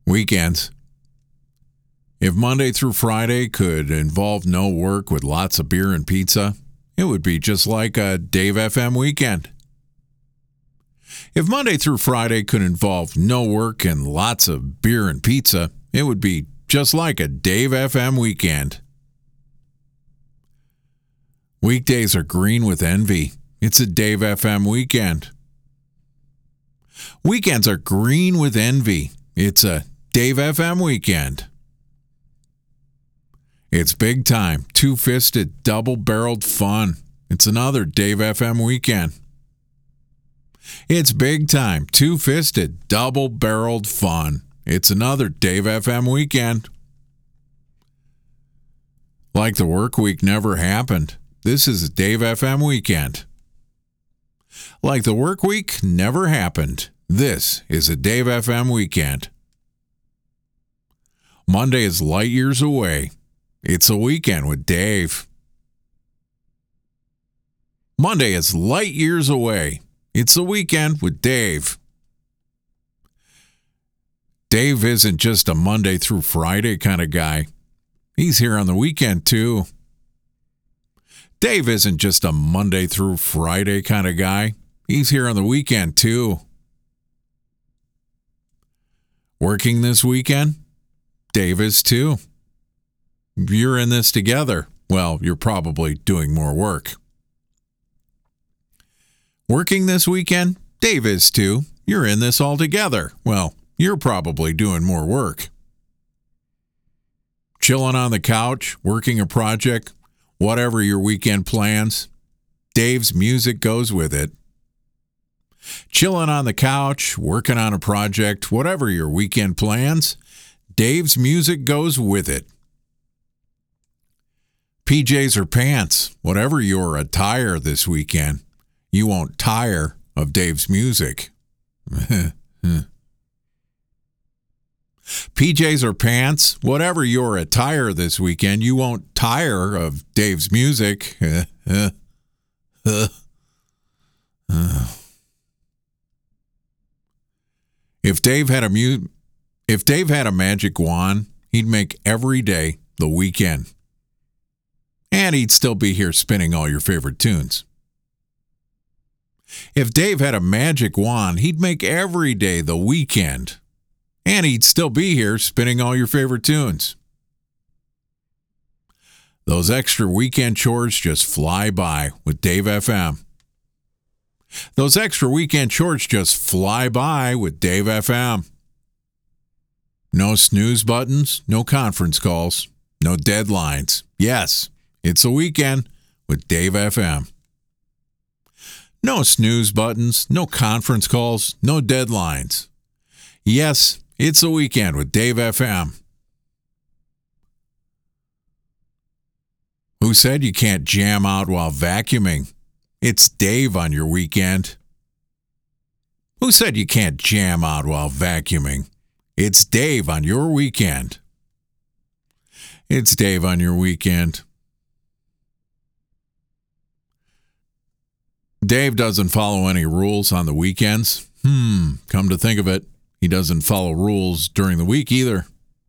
Weekends. If Monday through Friday could involve no work with lots of beer and pizza, it would be just like a Dave FM weekend. If Monday through Friday could involve no work and lots of beer and pizza, it would be just like a Dave FM weekend. Weekdays are green with envy. It's a Dave FM weekend. Weekends are green with envy. It's a Dave FM weekend. It's big time, two-fisted, double-barreled fun. It's another Dave FM weekend. It's big time, two-fisted, double-barreled fun. It's another Dave FM weekend. Like the work week never happened, this is a Dave FM weekend. Like the work week never happened, this is a Dave FM weekend. Monday is light years away. It's a weekend with Dave. Monday is light years away. It's a weekend with Dave. Dave isn't just a Monday through Friday kind of guy. He's here on the weekend too. Dave isn't just a Monday through Friday kind of guy. He's here on the weekend too. Working this weekend? Dave is too. You're in this together. Well, you're probably doing more work. Working this weekend? Dave is too. You're in this all together. Well, you're probably doing more work. Chilling on the couch, working a project, whatever your weekend plans, Dave's music goes with it. Chilling on the couch, working on a project, whatever your weekend plans, Dave's music goes with it. PJs or pants, whatever your attire this weekend, you won't tire of Dave's music. PJs or pants, whatever your attire this weekend, you won't tire of Dave's music. If Dave had a magic wand, he'd make every day the weekend. And he'd still be here spinning all your favorite tunes. If Dave had a magic wand, he'd make every day the weekend. And he'd still be here spinning all your favorite tunes. Those extra weekend chores just fly by with Dave FM. Those extra weekend chores just fly by with Dave FM. No snooze buttons, no conference calls, no deadlines. Yes, it's a weekend with Dave FM. No snooze buttons, no conference calls, no deadlines. Yes, it's a weekend with Dave FM. Who said you can't jam out while vacuuming? It's Dave on your weekend. Who said you can't jam out while vacuuming? It's Dave on your weekend. It's Dave on your weekend. Dave doesn't follow any rules on the weekends. Come to think of it, he doesn't follow rules during the week either.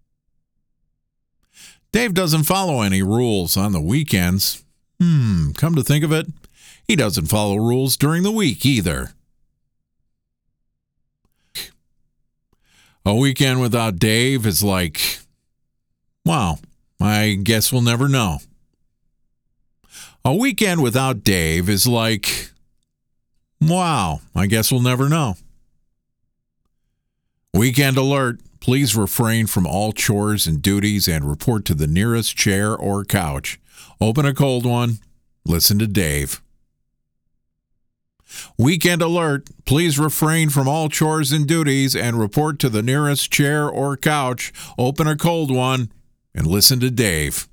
Dave doesn't follow any rules on the weekends. Come to think of it, he doesn't follow rules during the week either. A weekend without Dave is like, wow, I guess we'll never know. A weekend without Dave is like, wow, I guess we'll never know. Weekend alert. Please refrain from all chores and duties and report to the nearest chair or couch. Open a cold one. Listen to Dave. Weekend alert. Please refrain from all chores and duties and report to the nearest chair or couch. Open a cold one and listen to Dave.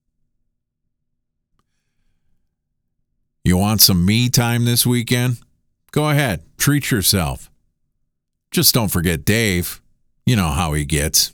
You want some me time this weekend? Go ahead, treat yourself. Just don't forget Dave. You know how he gets.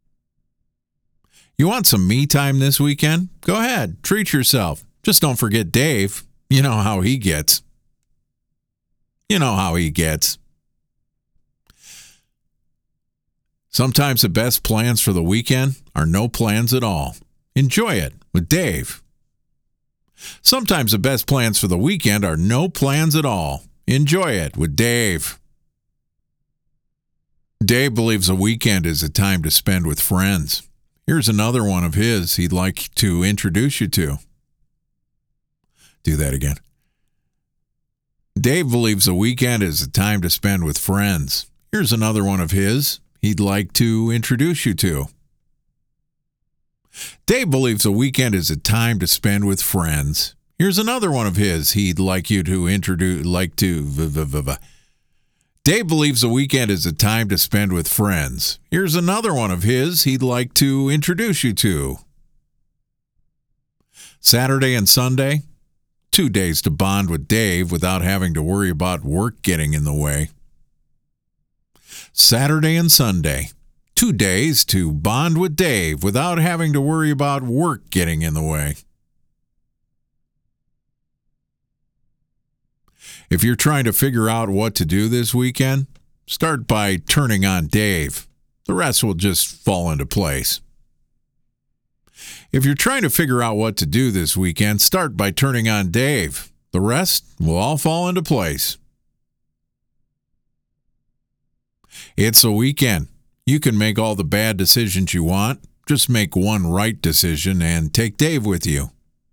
You want some me time this weekend? Go ahead, treat yourself. Just don't forget Dave. You know how he gets. You know how he gets. Sometimes the best plans for the weekend are no plans at all. Enjoy it with Dave. Sometimes the best plans for the weekend are no plans at all. Enjoy it with Dave. Dave believes a weekend is a time to spend with friends. Here's another one of his he'd like to introduce you to. Do that again. Dave believes a weekend is a time to spend with friends. Here's another one of his he'd like to introduce you to. Dave believes a weekend is a time to spend with friends. Here's another one of his he'd like you to introduce, Dave believes a weekend is a time to spend with friends. Here's another one of his he'd like to introduce you to. Saturday and Sunday, 2 days to bond with Dave without having to worry about work getting in the way. Saturday and Sunday, 2 days to bond with Dave without having to worry about work getting in the way. If you're trying to figure out what to do this weekend, start by turning on Dave. The rest will just fall into place. If you're trying to figure out what to do this weekend, start by turning on Dave. The rest will all fall into place. It's a weekend. You can make all the bad decisions you want. Just make one right decision and take Dave with you.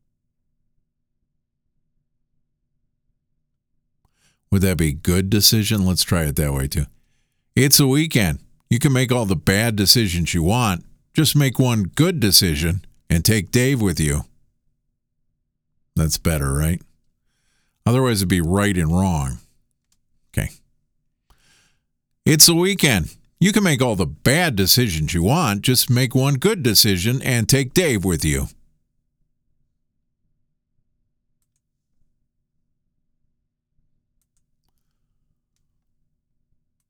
Would that be good decision? Let's try it that way too. It's a weekend. You can make all the bad decisions you want. Just make one good decision and take Dave with you. That's better, right? Otherwise, it'd be right and wrong. Okay. It's a weekend. You can make all the bad decisions you want. Just make one good decision and take Dave with you.